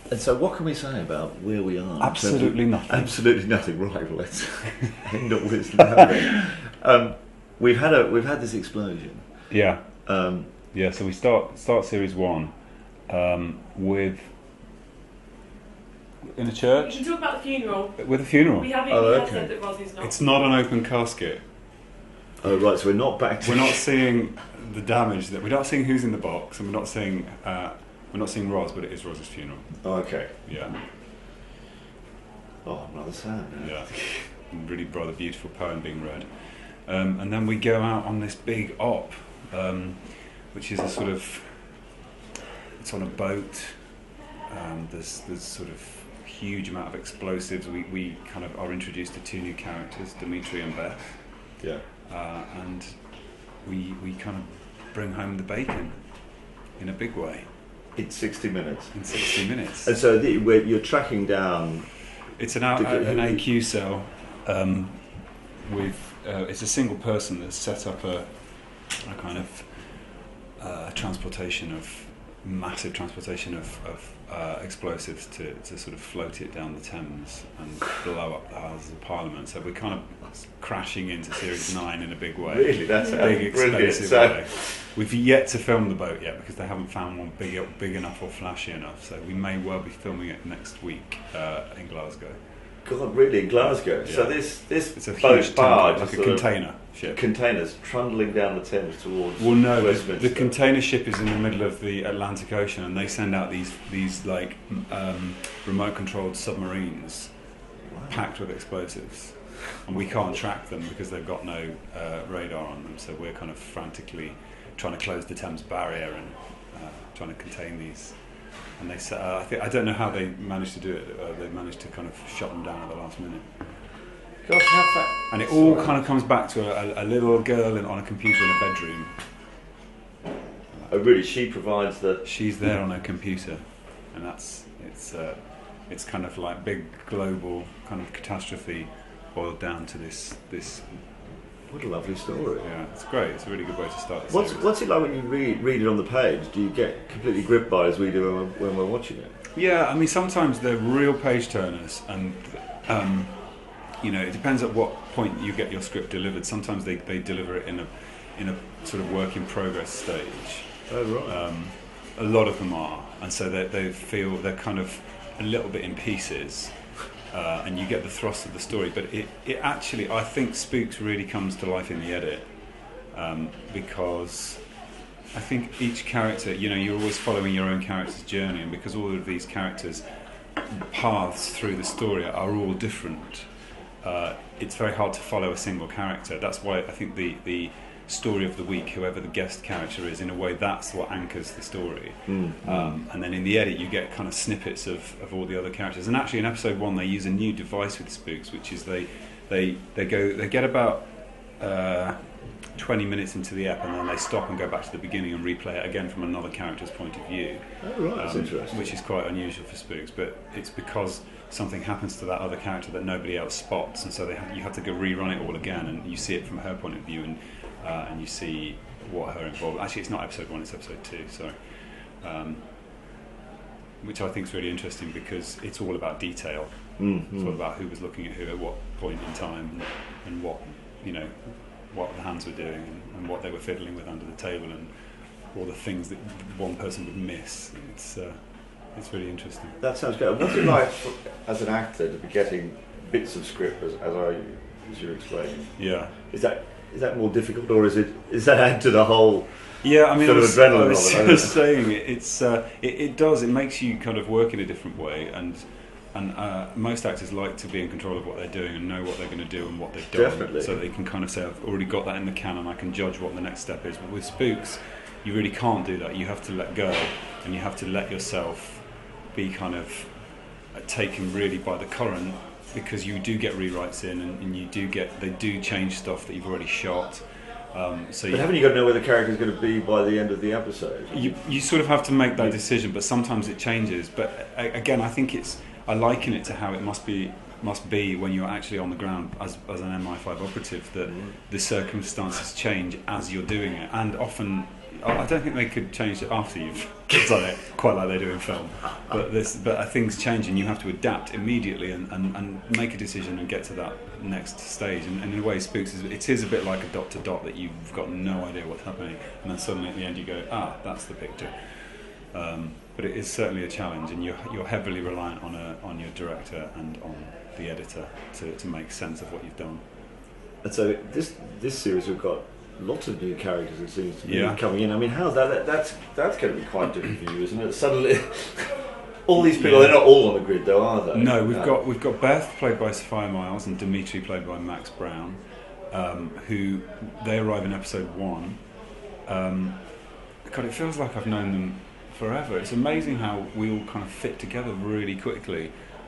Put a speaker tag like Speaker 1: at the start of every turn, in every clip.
Speaker 1: And so, what can we say about where we are?
Speaker 2: Absolutely nothing.
Speaker 1: Absolutely nothing. Right. Well, let's end up with nothing. We've had this explosion.
Speaker 2: Yeah. Yeah. So we start series 1 with in a church.
Speaker 3: You can talk about the funeral.
Speaker 2: With a funeral.
Speaker 3: We haven't said that Rosie's not.
Speaker 2: It's not an open casket.
Speaker 1: Oh right. So we're not back to.
Speaker 2: We're not seeing the damage that we're not seeing who's in the box, and we're not seeing Ros, but it is Ros's funeral.
Speaker 1: Oh, okay.
Speaker 2: Yeah.
Speaker 1: Oh, I'm rather sad now.
Speaker 2: Yeah. Really rather beautiful poem being read. And then we go out on this big op, which is a sort of, it's on a boat. There's sort of huge amount of explosives. We kind of are introduced to 2 new characters, Dimitri and Beth.
Speaker 1: Yeah.
Speaker 2: And we kind of bring home the bacon in a big way.
Speaker 1: In 60 minutes.
Speaker 2: In 60 minutes.
Speaker 1: And so you're tracking down.
Speaker 2: It's an AQ cell with it's a single person that's set up a kind of massive transportation of explosives to sort of float it down the Thames and blow up the Houses of Parliament. So we're kind of crashing into Series 9 in a big way.
Speaker 1: Really, that's
Speaker 2: a big expensive way. We've yet to film the boat yet because they haven't found one big enough or flashy enough. So we may well be filming it next week in Glasgow.
Speaker 1: God, really, in Glasgow.
Speaker 2: Yeah.
Speaker 1: So this
Speaker 2: it's a
Speaker 1: boat
Speaker 2: huge
Speaker 1: barge,
Speaker 2: like a container ship.
Speaker 1: Containers trundling down the Thames towards.
Speaker 2: Well, no,
Speaker 1: Westminster.
Speaker 2: the container ship is in the middle of the Atlantic Ocean, and they send out these like remote-controlled submarines packed with explosives, and we can't track them because they've got no radar on them. So we're kind of frantically trying to close the Thames barrier and trying to contain these. And they say, I don't know how they managed to do it. They managed to kind of shut them down at the last minute.
Speaker 1: Gosh, how fast!
Speaker 2: And it all kind of comes back to a little girl on a computer in a bedroom.
Speaker 1: Oh, really? She provides the.
Speaker 2: She's there on her computer, and it's kind of like big global kind of catastrophe boiled down to this.
Speaker 1: What a lovely story.
Speaker 2: Yeah, it's great. It's a really good way to start the series.
Speaker 1: What's it like when you read it on the page? Do you get completely gripped by it as we do when we're watching it?
Speaker 2: Yeah, I mean sometimes they're real page turners, and it depends at what point you get your script delivered. Sometimes they deliver it in a sort of work in progress stage.
Speaker 1: Oh right.
Speaker 2: A lot of them are, and so they feel they're kind of a little bit in pieces. And you get the thrust of the story, but it actually, I think Spooks really comes to life in the edit, because I think each character, you're always following your own character's journey, and because all of these characters' paths through the story are all different, it's very hard to follow a single character. That's why I think the story of the week, whoever the guest character is, in a way that's what anchors the story. And then in the edit you get kind of snippets of all the other characters, and actually in episode 1 they use a new device with Spooks, which is they get about 20 minutes into the ep, and then they stop and go back to the beginning and replay it again from another character's point of view.
Speaker 1: Oh right, that's interesting.
Speaker 2: Which is quite unusual for Spooks, but it's because something happens to that other character that nobody else spots, and so you have to go rerun it all again, and you see it from her point of view, and you see what her involved. Actually, it's not episode 1; it's episode 2. Sorry, which I think is really interesting because it's all about detail. It's all about who was looking at who at what point in time, and what the hands were doing, and what they were fiddling with under the table, and all the things that one person would miss. It's really interesting.
Speaker 1: That sounds good. What's it like as an actor to be getting bits of script as you're explaining?
Speaker 2: Yeah.
Speaker 1: Is that more difficult, or is that add to the whole?
Speaker 2: Yeah, I mean,
Speaker 1: sort of adrenaline.
Speaker 2: I was saying it does. It makes you kind of work in a different way, and most actors like to be in control of what they're doing and know what they're going to do and what they've done.
Speaker 1: Definitely.
Speaker 2: So they can kind of say, I've already got that in the can, and I can judge what the next step is. But with Spooks, you really can't do that. You have to let go, and you have to let yourself be kind of taken really by the current, because you do get rewrites in, and they do change stuff that you've already shot. But
Speaker 1: haven't you got to know where the character's going to be by the end of the episode?
Speaker 2: You sort of have to make that decision, but sometimes it changes. But again, I think I liken it to how it must be when you're actually on the ground as an MI5 operative, that the circumstances change as you're doing it, and often I don't think they could change it after you've done it, quite like they do in film. But things change, and you have to adapt immediately and make a decision and get to that next stage. And in a way, Spooks is a bit like a dot to dot that you've got no idea what's happening, and then suddenly at the end you go, that's the picture. But it is certainly a challenge, and you're heavily reliant on your director and on the editor to make sense of what you've done.
Speaker 1: And so this series, we've got lots of new characters, it seems to be coming in. I mean, how's that? That's going to be quite different for you, isn't it? Suddenly, all these people, they're not all on the grid, though, are they?
Speaker 2: No, we've got Beth, played by Sophia Miles, and Dimitri, played by Max Brown, who they arrive in episode 1. God, it feels like I've known them forever. It's amazing how we all kind of fit together really quickly.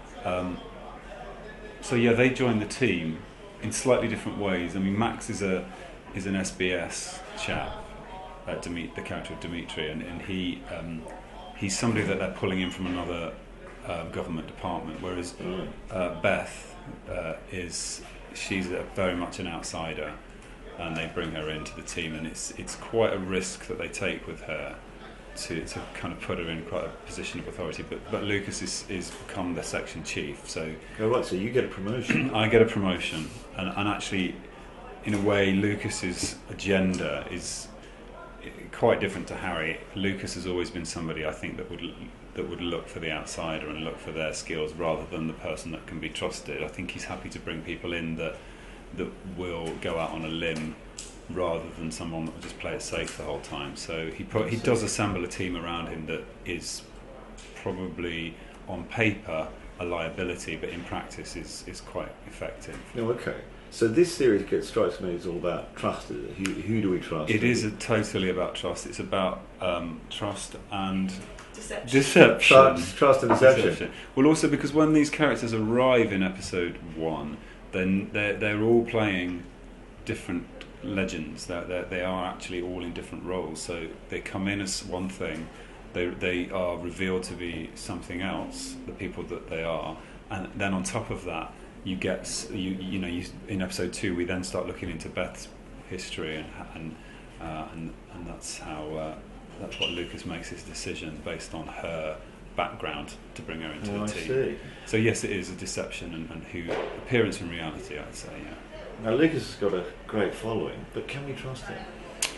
Speaker 2: They join the team in slightly different ways. I mean, Max is an SBS chap, the character of Dimitri, and he's somebody that they're pulling in from another government department, whereas Beth she's very much an outsider, and they bring her into the team, and it's quite a risk that they take with her to kind of put her in quite a position of authority. But Lucas is become the section chief, so
Speaker 1: so you get a promotion.
Speaker 2: I get a promotion, and actually, in a way, Lucas's agenda is quite different to Harry. Lucas has always been somebody, I think, that would look for the outsider and look for their skills rather than the person that can be trusted. I think he's happy to bring people in that will go out on a limb rather than someone that will just play it safe the whole time. So he does assemble a team around him that is probably on paper a liability, but in practice is quite effective.
Speaker 1: Oh, okay. So this series strikes me as all about trust. Who do we trust?
Speaker 2: It is totally about trust. It's about trust and
Speaker 3: deception.
Speaker 1: Trust and deception.
Speaker 2: Well, also because when these characters arrive in episode 1, then they're all playing different legends. They are actually all in different roles. So they come in as one thing, they are revealed to be something else, the people that they are, and then on top of that, you get in episode 2 we then start looking into Beth's history and that's what Lucas makes his decision based on her background to bring her into the team.
Speaker 1: See.
Speaker 2: So yes, it is a deception and who appearance and reality, I'd say. Yeah.
Speaker 1: Now Lucas has got a great following, but can we trust him?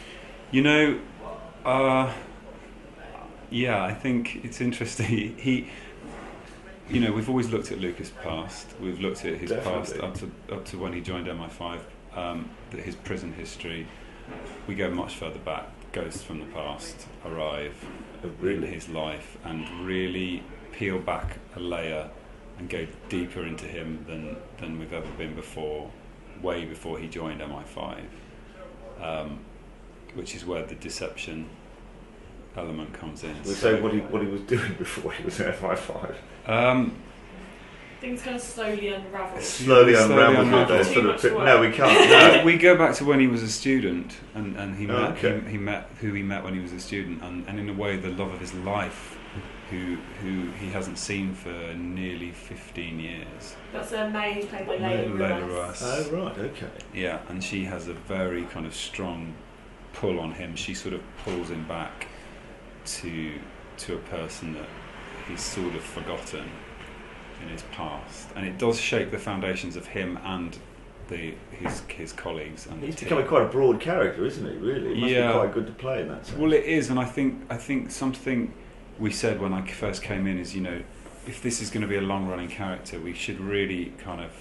Speaker 2: I think it's interesting. We've always looked at Lucas' past. We've looked at his past up to when he joined MI5, his prison history. We go much further back. Ghosts from the past arrive in his life and really peel back a layer and go deeper into him than we've ever been before, way before he joined MI5, which is where the deception element comes in.
Speaker 1: So what he was doing before he was at MI5.
Speaker 3: Things kind of slowly unravel.
Speaker 1: Slowly unravel. No, we can't. No.
Speaker 2: We go back to when he was a student, and he met who he met when he was a student, and in a way the love of his life, who he hasn't seen for nearly 15 years.
Speaker 3: That's May, played by Layla
Speaker 2: Russ.
Speaker 1: Oh right, okay.
Speaker 2: Yeah, and she has a very kind of strong pull on him. She sort of pulls him back to a person that he's sort of forgotten in his past, and it does shake the foundations of him and his colleagues. And
Speaker 1: he's becoming quite a broad character, isn't he? Really, it must be quite good to play in that sense.
Speaker 2: Well, it is, and I think something we said when I first came in is, if this is going to be a long-running character, we should really kind of,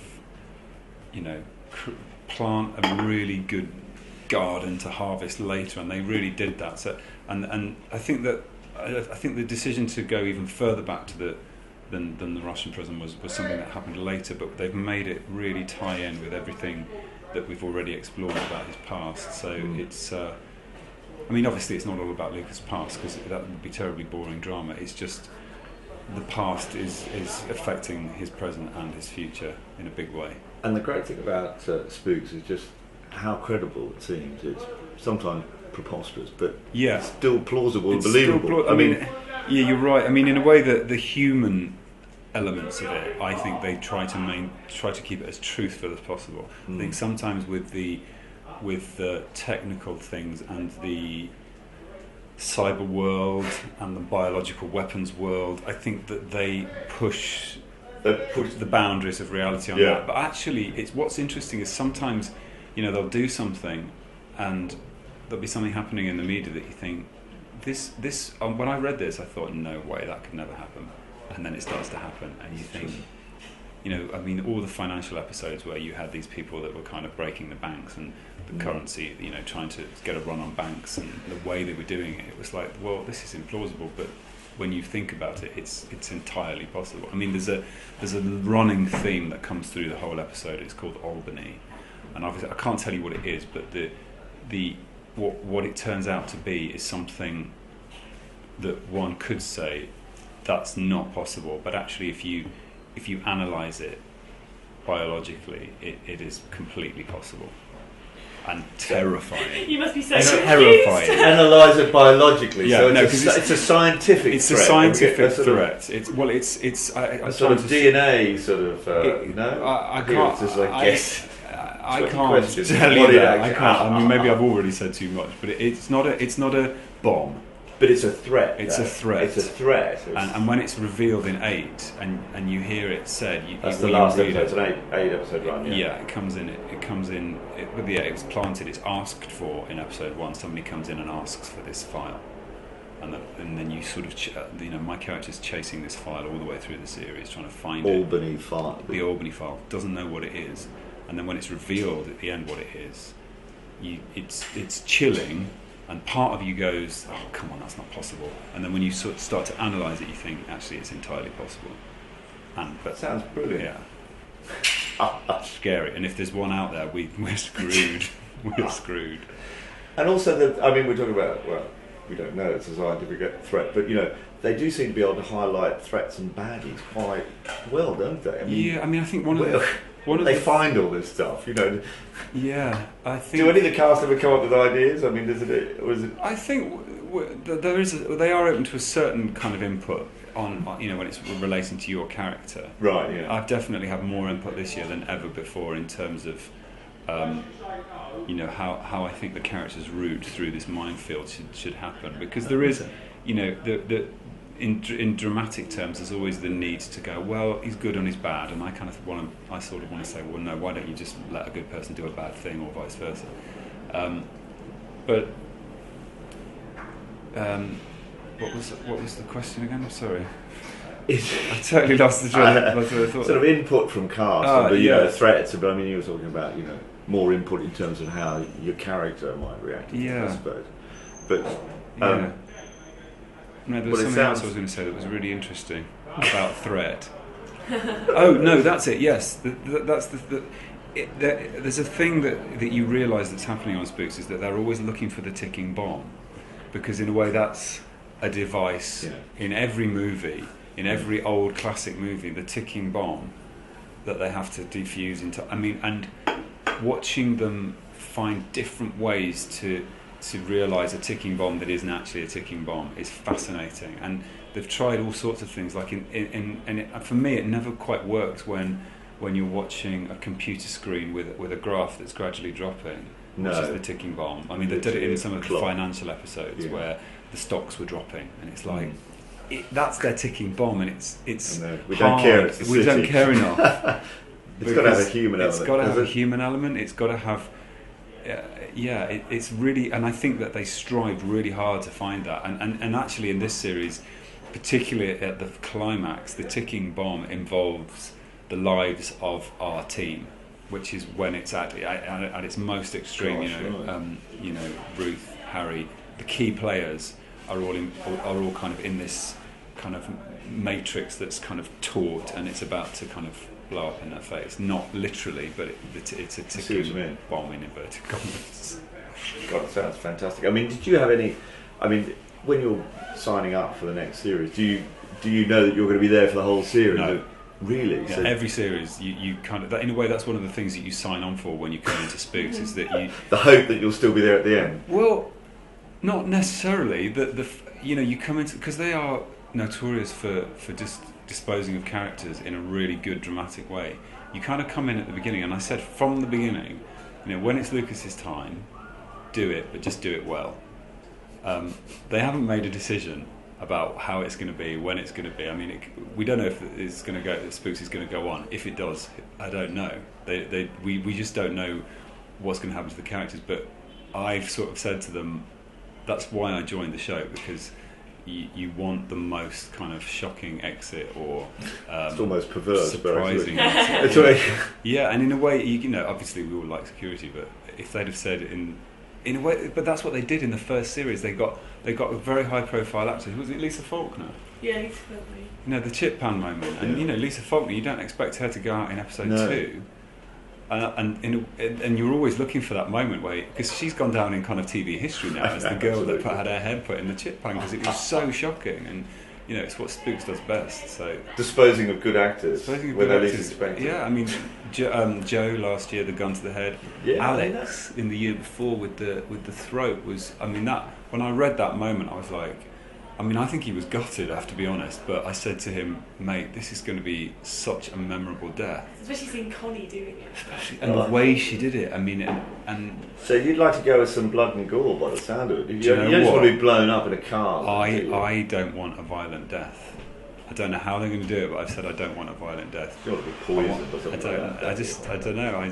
Speaker 2: plant a really good garden to harvest later, and they really did that. So, and I think the decision to go even further back to than the Russian prison was something that happened later, but they've made it really tie in with everything that we've already explored about his past. So it's, obviously it's not all about Lucas' past, because that would be terribly boring drama. It's just the past is affecting his present and his future in a big way. And
Speaker 1: the great thing about Spooks is just how credible it seems. It's sometimes preposterous, but it's still plausible and believable.
Speaker 2: You're right. In a way, the human elements of it, I think they try to keep it as truthful as possible. I think sometimes with the technical things and the cyber world and the biological weapons world. I think that they push the boundaries of reality on that. But actually, it's what's interesting is sometimes, they'll do something, and there'll be something happening in the media that you think, this. When I read this, I thought, no way, that could never happen, and then it starts to happen, and you think, all the financial episodes where you had these people that were kind of breaking the banks and the currency, trying to get a run on banks, and the way they were doing it, it was like, well, this is implausible, but when you think about it, it's entirely possible. There's a running theme that comes through the whole episode. It's called Albany, and obviously I can't tell you what it is, but what it turns out to be is something that one could say that's not possible, but actually if you analyse it biologically, it is completely possible. And terrifying.
Speaker 3: You must be so
Speaker 2: terrifying.
Speaker 1: Analyse it biologically,
Speaker 2: yeah,
Speaker 1: so
Speaker 2: it's
Speaker 1: a scientific.
Speaker 2: It's
Speaker 1: threat.
Speaker 2: a scientific threat. It's a
Speaker 1: sort of DNA sort of.
Speaker 2: I can't. I can't
Speaker 1: questions.
Speaker 2: tell you that. I can't. Maybe I've already said too much, but it's not a bomb.
Speaker 1: But it's a threat.
Speaker 2: It's a threat.
Speaker 1: It's a threat.
Speaker 2: And when it's revealed in 8, and you hear it said,
Speaker 1: that's the last episode. It's an 8 episode run.
Speaker 2: Yeah, it comes in. It's planted. It's asked for in episode 1. Somebody comes in and asks for this file, and then you sort of, my character's chasing this file all the way through the series, trying to find
Speaker 1: Albany file.
Speaker 2: The Albany file, doesn't know what it is, and then when it's revealed at the end what it is, it's chilling. And part of you goes, oh, come on, that's not possible. And then when you sort of start to analyse it, you think, actually, it's entirely possible. But
Speaker 1: sounds brilliant.
Speaker 2: Yeah. Scary. And if there's one out there, we're screwed. We're screwed.
Speaker 1: And also, we're talking about, we don't know, it's a scientific threat, but, they do seem to be able to highlight threats and baddies quite well, don't they?
Speaker 2: I think
Speaker 1: they find all this stuff,
Speaker 2: Yeah, I think.
Speaker 1: Do any of the cast ever come up with ideas? Was it?
Speaker 2: I think they are open to a certain kind of input on when it's relating to your character.
Speaker 1: Right. Yeah.
Speaker 2: I've definitely had more input this year than ever before in terms of, how I think the character's route through this minefield should happen, because there is, in dramatic terms, there's always the need to go, well, he's good and he's bad, and I sort of want to say, well, no, why don't you just let a good person do a bad thing, or vice versa? What was the question again? I'm sorry. I totally lost the train of thought.
Speaker 1: Sort of input from cast, threats. But you were talking about more input in terms of how your character might react. I suppose. But
Speaker 2: no, there was something else I was going to say that was really interesting about threat. Oh no, that's it. Yes, there's a thing that you realise that's happening on Spooks, is that they're always looking for the ticking bomb, because in a way that's a device in every movie, in every old classic movie, the ticking bomb that they have to defuse into. And watching them find different ways to realise a ticking bomb that isn't actually a ticking bomb is fascinating, and they've tried all sorts of things. Like for me, it never quite works when you're watching a computer screen with a graph that's gradually dropping, which is the ticking bomb. They did it in some of the financial episodes where the stocks were dropping, and it's like that's their ticking bomb, and it's
Speaker 1: we don't care. It's the
Speaker 2: we don't care enough.
Speaker 1: It's got to have a human element.
Speaker 2: It's got to have a human element. It's got to have. It's really, and I think that they strive really hard to find that. And actually, in this series, particularly at the climax, the ticking bomb involves the lives of our team, which is when it's at its most extreme. Ruth, Harry, the key players are all kind of in this kind of matrix that's kind of taut, and it's about to kind of blow up in their face. Not literally, but it's a ticking bomb in inverted commas.
Speaker 1: God, it sounds fantastic. Did you have any? When you're signing up for the next series, do you know that you're going to be there for the whole series?
Speaker 2: No.
Speaker 1: Really?
Speaker 2: Yeah, every series, you kind of, in a way, that's one of the things that you sign on for when you come into Spooks, is that you
Speaker 1: the hope that you'll still be there at the end.
Speaker 2: Well, not necessarily. You come into, because they are notorious for just disposing of characters in a really good dramatic way. You kind of come in at the beginning, and I said from the beginning, when it's Lucas's time, do it, but just do it well. They haven't made a decision about how it's going to be, when it's going to be. I mean, we don't know if it's going to go. Spooks is going to go on. If it does, I don't know. We just don't know what's going to happen to the characters. But I've sort of said to them, that's why I joined the show, because you want the most kind of shocking exit or
Speaker 1: it's almost perverse,
Speaker 2: surprising
Speaker 1: exit.
Speaker 2: Yeah, and in a way, you know, obviously we all like security, but if they'd have said in a way, but that's what they did in the first series. They got a very high profile actor. Who was it? Lisa Faulkner.
Speaker 3: Yeah, Lisa Faulkner.
Speaker 2: You know, the chip pan moment, and you know, Lisa Faulkner. You don't expect her to go out in episode 2. And you're always looking for that moment where, because she's gone down in kind of TV history now as the girl that had her head put in the chip pan because it was so shocking, and you know, it's what Spooks does best. So
Speaker 1: disposing of good actors when they're least expected.
Speaker 2: Yeah, I mean, Joe last year, the gun to the head.
Speaker 1: Yeah,
Speaker 2: Alex in the year before with the throat was. I mean, that when I read that moment, I was like. I mean, I think he was gutted, I have to be honest, but I said to him, mate, this is going to be such a memorable death.
Speaker 3: Especially seeing Connie doing it.
Speaker 2: And the way she did it, I mean, and
Speaker 1: so you'd like to go with some blood and gore by the sound of it. You
Speaker 2: don't
Speaker 1: just want to be blown up in a car.
Speaker 2: I don't want a violent death. I don't know how they're going to do it, but I've said I don't want a violent death.
Speaker 1: You want to be poisoned or something like that.
Speaker 2: I don't know.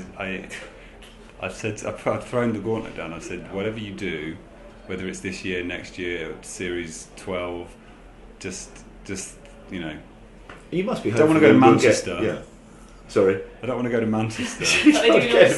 Speaker 2: I've thrown the gauntlet down. I've said, whatever you do, whether it's this year, next year, series 12, just you know.
Speaker 1: You must be.
Speaker 2: I don't want to go to Manchester.
Speaker 1: Yeah. Sorry.
Speaker 2: I don't want to go to Manchester.
Speaker 3: But they do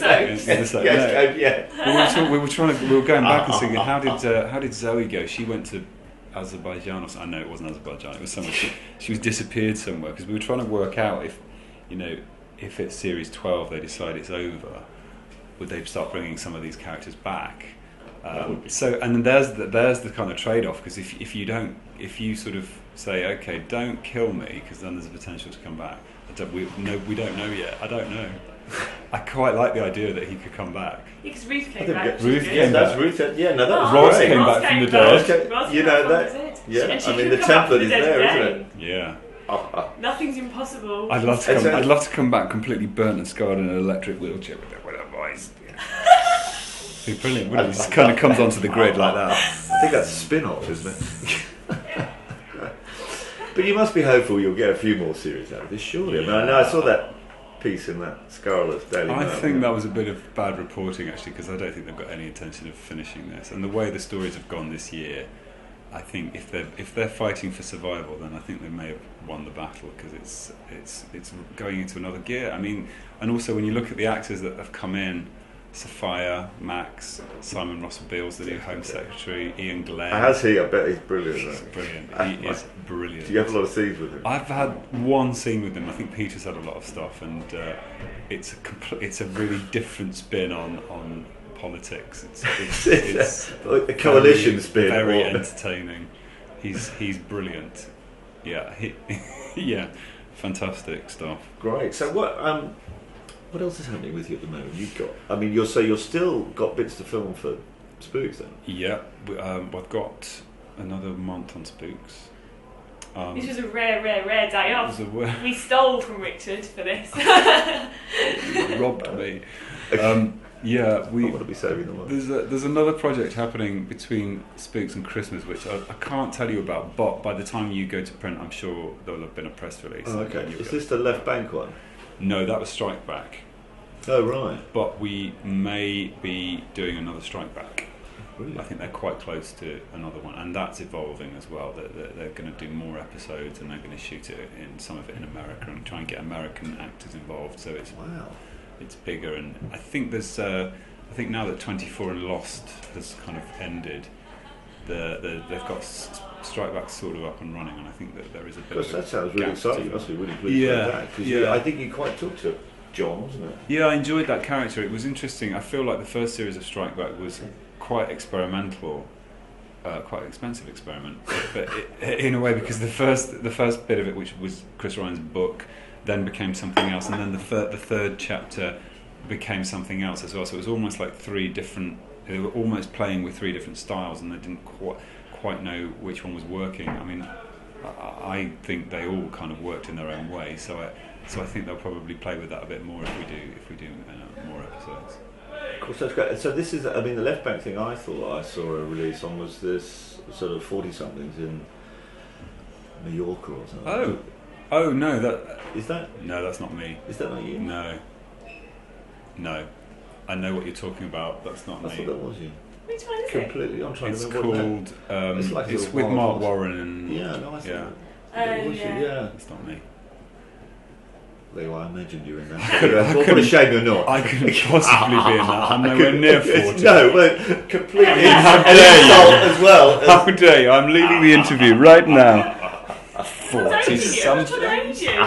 Speaker 2: We were going back and thinking, how did Zoe go? She went to Azerbaijan or something. No, it wasn't Azerbaijan. It was somewhere. She was disappeared somewhere because we were trying to work out if, you know, if it's series 12 they decide it's over, would they start bringing some of these characters back? So, and then there's the kind of trade-off, because if you sort of say, okay, don't kill me, because then there's a potential to come back. We don't know yet. I don't know. I quite like the idea that he could come back.
Speaker 3: Yeah, because Ruth came back.
Speaker 1: Ruth came back. Yeah, no, that was
Speaker 2: Ross
Speaker 1: great.
Speaker 2: came back from the dead.
Speaker 3: Ross
Speaker 1: you know that. Yeah, I mean the template is there, isn't it?
Speaker 2: Yeah.
Speaker 3: Nothing's impossible.
Speaker 2: I'd love to come back completely burnt and scarred in an electric wheelchair with a voice. Be brilliant, wouldn't it? It just kind of comes onto the grid like that.
Speaker 1: I think that's spin-off, isn't it? But you must be hopeful you'll get a few more series out of this, surely. I mean, I know I saw that piece in that Scarlet's Daily Mail.
Speaker 2: I think that was a bit of bad reporting, actually, because I don't think they've got any intention of finishing this. And the way the stories have gone this year, I think if they're fighting for survival, then I think they may have won the battle, because it's going into another gear. I mean, and also when you look at the actors that have come in, Sophia, Max, Simon Russell Beale's the new Home Secretary, Ian Glenn.
Speaker 1: Has he? I bet he's brilliant.
Speaker 2: He's brilliant. He is brilliant.
Speaker 1: Do you have a lot of scenes with him?
Speaker 2: I've had one scene with him. I think Peter's had a lot of stuff, and it's a really different spin on politics. It's
Speaker 1: like a coalition spin.
Speaker 2: Very entertaining. He's brilliant. Yeah, yeah, fantastic stuff.
Speaker 1: Great. So what else is happening with you at the moment? You're still got bits to film for Spooks then?
Speaker 2: Yeah, I've got another month on Spooks.
Speaker 3: This was a rare day off. We stole from Richard for this.
Speaker 2: You robbed me. Yeah,
Speaker 1: I want to be saving the money.
Speaker 2: There's another project happening between Spooks and Christmas, which I can't tell you about, but by the time you go to print, I'm sure there'll have been a press release.
Speaker 1: Oh, okay. Is this the Left Bank one?
Speaker 2: No, that was Strike Back.
Speaker 1: Oh, right.
Speaker 2: But we may be doing another Strike Back.
Speaker 1: Really?
Speaker 2: I think they're quite close to another one, and that's evolving as well. They're going to do more episodes, and they're going to shoot it in some of it in America and try and get American actors involved. So it's bigger, and I think now that 24 and Lost has kind of ended, they've got Strike Back sort of up and running, and I think that there is a bit.
Speaker 1: That sounds really exciting. You must be really pleased with that, because I think you quite took to John, wasn't it?
Speaker 2: Yeah, I enjoyed that character. It was interesting. I feel like the first series of Strike Back was quite experimental, quite an expensive experiment, but in a way, because the first bit of it, which was Chris Ryan's book, then became something else, and then the third chapter became something else as well. So it was almost like they were almost playing with three different styles, and they didn't quite know which one was working. I mean, I think they all kind of worked in their own way. So I think they'll probably play with that a bit more if we do more episodes.
Speaker 1: Of course, that's great. So this is, I mean, the Left Bank thing I thought I saw a release on was this sort of 40-somethings in Mallorca or something.
Speaker 2: Oh no, that...
Speaker 1: Is that?
Speaker 2: No, that's not me.
Speaker 1: Is that not you?
Speaker 2: No. I know what you're talking about, that's not me.
Speaker 1: I thought that was you.
Speaker 3: Which one is
Speaker 1: Completely, I'm trying
Speaker 2: It's
Speaker 1: to remember
Speaker 2: called,
Speaker 1: it's like
Speaker 2: it's with Mark Warren and...
Speaker 1: Yeah, no, I thought
Speaker 3: it?
Speaker 1: it was you, yeah.
Speaker 2: It's not me.
Speaker 1: There you are, I imagined you in that. What a shame you're not.
Speaker 2: I couldn't possibly be in that. I'm nowhere near 40.
Speaker 1: No, but completely
Speaker 2: How dare you?
Speaker 1: as well.
Speaker 2: How dare you? I'm leaving the interview right now. 40
Speaker 3: something. What's going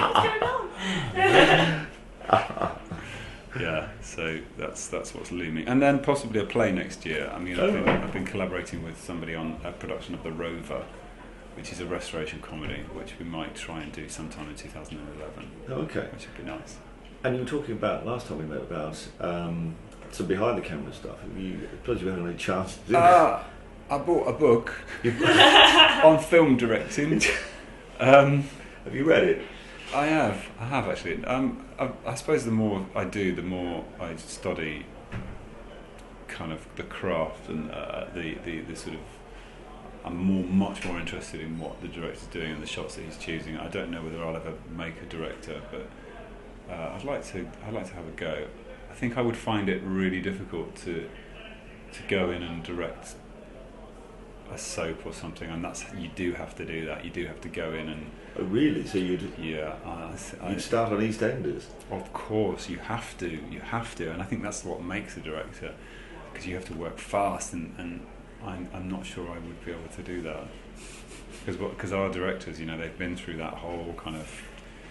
Speaker 3: on?
Speaker 2: Yeah, so that's what's looming, and then possibly a play next year. I mean, I've been collaborating with somebody on a production of The Rover, which is a restoration comedy, which we might try and do sometime in 2011.
Speaker 1: Oh, okay.
Speaker 2: Which would be nice.
Speaker 1: And you were talking about last time we met about some behind the camera stuff. I suppose you haven't really chance to do that.
Speaker 2: I bought a book on film directing.
Speaker 1: Have you read it?
Speaker 2: I have actually. I suppose the more I do, the more I study kind of the craft and the sort of. I'm much more interested in what the director's doing and the shots that he's choosing. I don't know whether I'll ever make a director, but I'd like to have a go. I think I would find it really difficult to go in and direct a soap or something, and you do have to do that. You do have to go in and.
Speaker 1: Oh, really? So you'd start on EastEnders?
Speaker 2: Of course, you have to, and I think that's what makes a director, because you have to work fast, and I'm not sure I would be able to do that, because our directors, they've been through that whole kind of,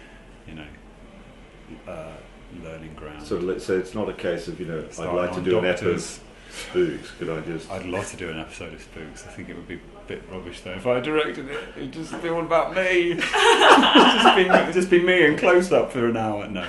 Speaker 2: learning ground.
Speaker 1: So it's not a case of I'd like to do an episode of Spooks. I'd
Speaker 2: love to do an episode of Spooks. I think it would be a bit rubbish though if I directed it. It'd just be all about me. just be me in close up for an hour. No.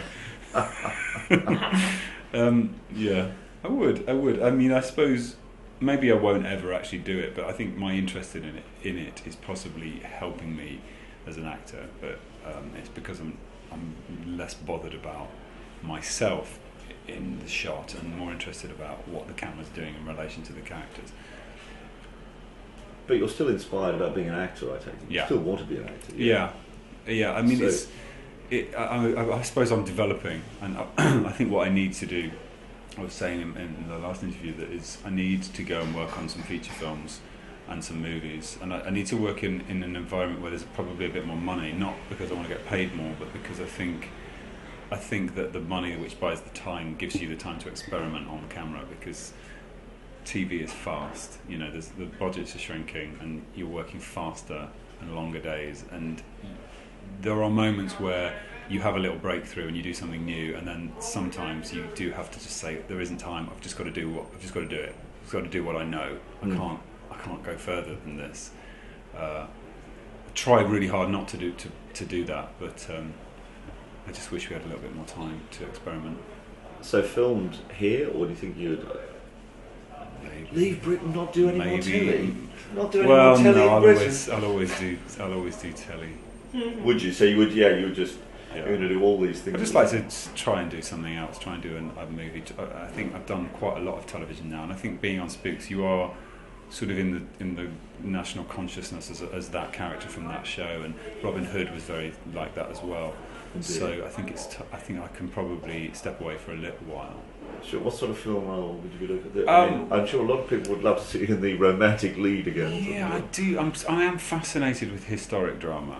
Speaker 2: Yeah, I would. I mean, I suppose maybe I won't ever actually do it, but I think my interest in it is possibly helping me as an actor. But it's because I'm less bothered about myself in the shot and more interested about what the camera's doing in relation to the characters.
Speaker 1: But you're still inspired about being an actor, I take it. You still want to be an actor.
Speaker 2: Yeah. I mean, I suppose I'm developing, and I think what I need to do, I was saying in the last interview, that is I need to go and work on some feature films and some movies, and I need to work in an environment where there's probably a bit more money, not because I want to get paid more, but because I think that the money which buys the time gives you the time to experiment on camera, because TV is fast. The budgets are shrinking and you're working faster and longer days, and there are moments where you have a little breakthrough and you do something new, and then sometimes you do have to just say there isn't time. I've just got to do it. I've got to do what I know. I can't go further than this. I try really hard not to do that, but I just wish we had a little bit more time to experiment.
Speaker 1: So filmed here, or do you think you'd leave Britain, not do any more telly? Not do any more telly in Britain?
Speaker 2: I'll always do telly.
Speaker 1: Would you? So you would? Yeah, you would just. You're going to do all these things.
Speaker 2: I'd just like to try and do something else. Try and do a movie. I think I've done quite a lot of television now, and I think being on Spooks, you are sort of in the national consciousness as that character from that show, and Robin Hood was very like that as well. Indeed. So I think I think I can probably step away for a little while.
Speaker 1: Sure. What sort of film role would you look at? I'm sure a lot of people would love to see you in the romantic lead again.
Speaker 2: Yeah, I do. I am fascinated with historic drama.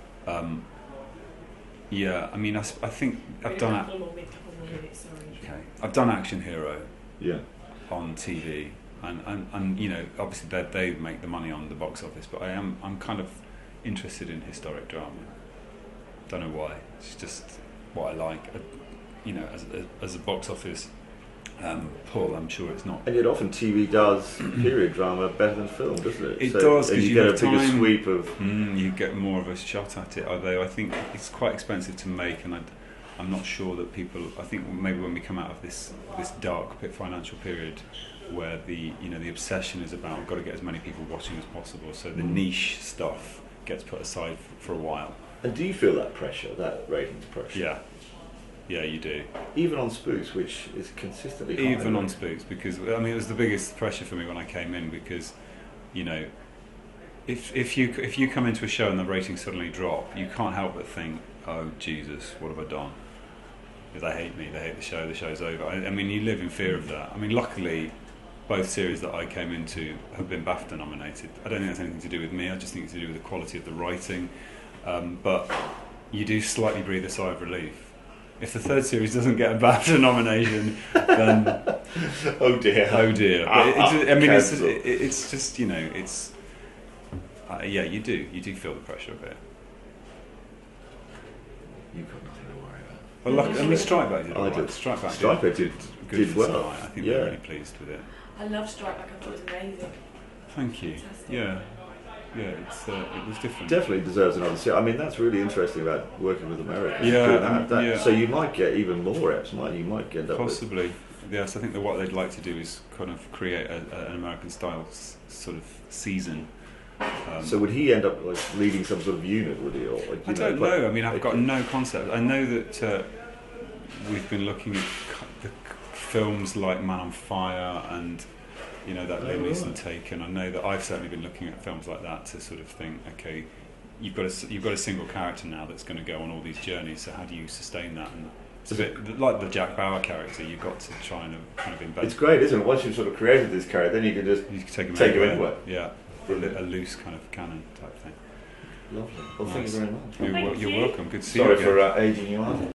Speaker 2: Yeah, I mean, I think I've done. Okay, I've done Action Hero.
Speaker 1: Yeah.
Speaker 2: On TV, and obviously they make the money on the box office, but I'm kind of interested in historic drama. Don't know why. It's just what I like. As a box office pull, I'm sure it's not.
Speaker 1: And yet often TV does period drama better than film, doesn't it?
Speaker 2: It does, because
Speaker 1: you get a bigger sweep of.
Speaker 2: You get more of a shot at it. Although I think it's quite expensive to make, and I'm not sure that people. I think maybe when we come out of this dark financial period, where the obsession is about we've got to get as many people watching as possible, so the niche stuff gets put aside for a while.
Speaker 1: And do you feel that pressure, that ratings pressure?
Speaker 2: Yeah. Yeah, you do.
Speaker 1: Even on Spooks, which is consistently high.
Speaker 2: Even on Spooks, because I mean it was the biggest pressure for me when I came in, because if you come into a show and the ratings suddenly drop, you can't help but think, oh Jesus, what have I done? They hate me, they hate the show's over. I mean, you live in fear of that. I mean, luckily, both series that I came into have been BAFTA nominated. I don't think that's anything to do with me, I just think it's to do with the quality of the writing. But you do slightly breathe a sigh of relief. If the third series doesn't get a BAFTA nomination, then...
Speaker 1: oh dear.
Speaker 2: Oh dear. It's just, it's... yeah, you do feel the pressure of it.
Speaker 1: You've got nothing to worry about.
Speaker 2: Well, Strike Back did.
Speaker 1: I did.
Speaker 2: Strike Back
Speaker 1: did well.
Speaker 2: I think we're really pleased with it.
Speaker 3: I love Strike Back. I thought it was amazing.
Speaker 2: Thank you.
Speaker 3: Fantastic.
Speaker 2: Yeah, it was different.
Speaker 1: Definitely deserves another series. I mean, that's really interesting about working with America.
Speaker 2: Yeah,
Speaker 1: So you might get even more eps, might you? Might end up
Speaker 2: possibly. Yes, I think that what they'd like to do is kind of create an American style sort of season.
Speaker 1: So would he end up like leading some sort of unit, would he? Or,
Speaker 2: I don't know. I mean, I've got no concept. I know that we've been looking at the films like Man on Fire and that Liam Neeson take, and I know that I've certainly been looking at films like that to sort of think, okay, you've got a single character now that's going to go on all these journeys. So how do you sustain that? And it's a bit like the Jack Bauer character. You've got to try and kind of embed.
Speaker 1: It's great, isn't it? Once you've sort of created this character, then you can just
Speaker 2: take him anywhere. Yeah. A loose kind of canon type thing.
Speaker 1: Lovely. Well, thank you very much.
Speaker 2: You're welcome. Good to see
Speaker 1: Sorry
Speaker 2: you.
Speaker 1: Sorry for aging you on.